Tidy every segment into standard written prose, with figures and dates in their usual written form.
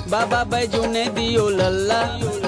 बाबा बैजू ने दियो लल्ला,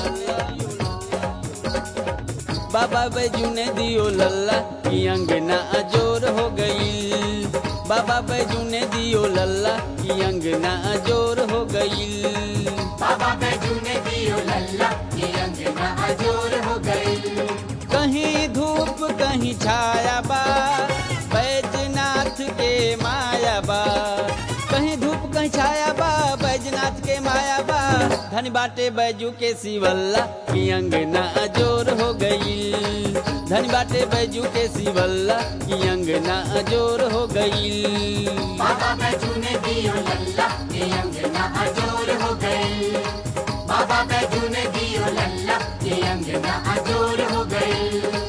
बाबा बैजू ने दियो लल्ला की अंगना अजोर हो गई। बाबा बैजू ने दियो लल्ला की अंगना अजोर हो गई। बाबा बैजू ने दियो लल्ला की अंगना अजोर हो गई। कहीं धूप कहीं छाया बा, बैजनाथ के माया बा। कहीं धूप कहीं छाया बा, बैजनाथ के माया बा। धन बाटे बैजू के शिवल्ला की अंगना अजोर हो गई। धन बाटे बैजू के शिवल्ला की अंगना अजोर हो गई। बाबा बैजू ने दियो लल्ला की अंगना अजोर हो गई। बाबा बैजू ने दियो लल्ला की अंगना अजोर हो गई।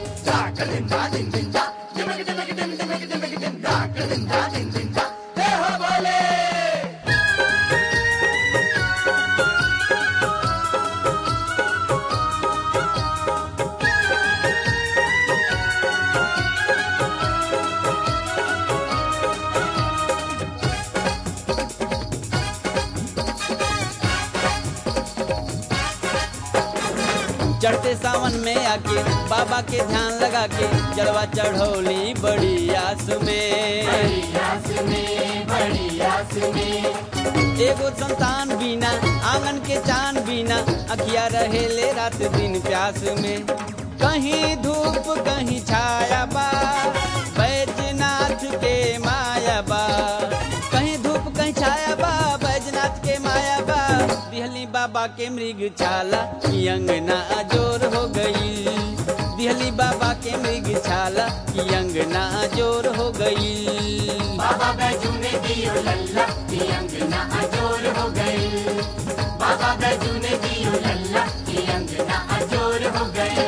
चढ़ते सावन में आके बाबा के ध्यान लगा के जलवा चढ़ौली बड़ी आस में, बड़ी आस में, बड़ी आस में। एगो संतान बिना आंगन के चांद बिना अखिया रहे ले रात दिन प्यास में। कहीं धूप कहीं छाया बा, बैजनाथ के माया बा। कहीं धूप कहीं छाया बा, बैजनाथ के माया बा। दिहली बाबा के मृग छाला की अंगना अजोर हो गई। दिहली बाबा के मृग छाला की अंगना अजोर हो गई। बाबा बैजू ने दियो लल्ला की अंगना अजोर हो गई। बाबा बैजू ने दियो लल्ला की अंगना अजोर हो गई।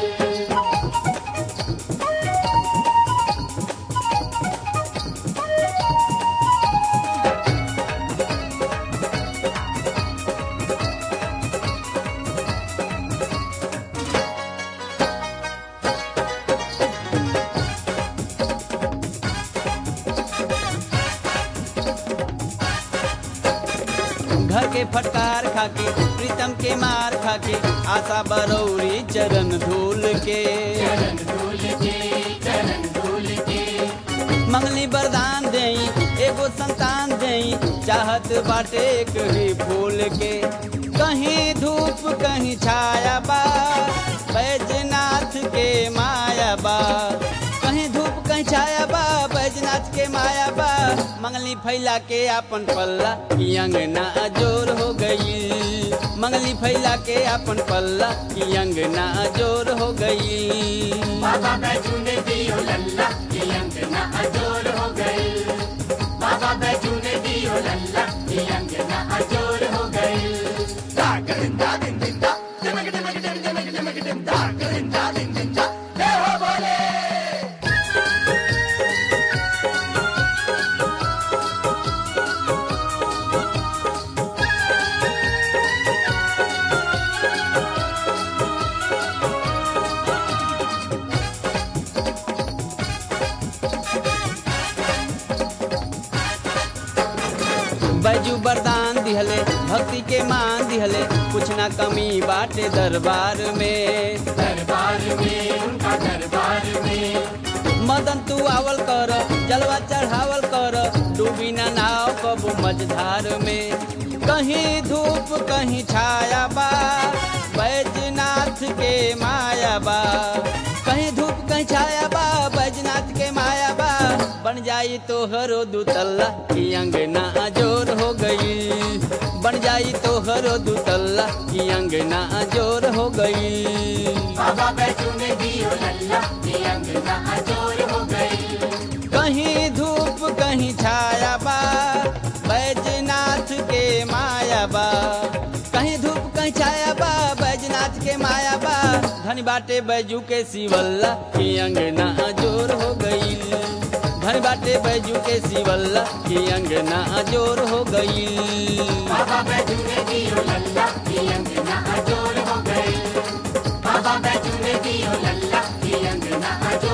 घर के फटकार खाके प्रीतम के मार खाके आशा बरौरी चरण धूल के, चरण धूल के, चरण धूल के। मंगली वरदान देई एगो संतान देई, चाहत बाटे एक ही फूल के। कहीं धूप कहीं छाया बा, बैजनाथ के माया बा। कहीं धूप कहीं छाया बा, बैजनाथ के माया बा। मंगली फैला के अपन पल्ला की अंगना अजोर हो गई। मंगली फैला के अपन पल्ला की अंगना अजोर हो गई। बाबा बैजू ने दियो लल्ला की अंगना अजोर हो गई। बाबा बैजू ने दियो लल्ला की अंगना अजोर हो गई। बैजू वरदान दिहले भक्ति के मान दिहले, कुछ ना कमी बाटे दरबार में, दरबार में, उनका दरबार में। मदन तू आवल कर जलवा चढ़ावल कर, डूबी ना नाव कबू मझधार में। कहीं धूप कहीं छाया बा, बैजनाथ के माया बा। कहीं धूप कहीं छाया बा, बैजनाथ के माया बा। बन जाई तो हरो दुतल्ला की अंगना अजोर हो गई। बन जाई तो हरो दुतल्ला की अंगना अजोर हो गई। बाबा बैजू ने दियो लल्ला की अंगना अजोर हो गई। कहीं धूप कहीं छाया बा, बैजनाथ के माया बा। कहीं धूप कहीं छाया बा, बैजनाथ के माया बा। धन बाटे बैजू के शिवल्ला की अंगना अजोर हो गई। धन बाटे बैजू के शिवल्ला की अंगना अजोर हो गई। बाबा बैजू ने दियो लल्ला की अंगना अजोर हो गई। बाबा बैजू ने दियो लल्ला की अंगना अजोर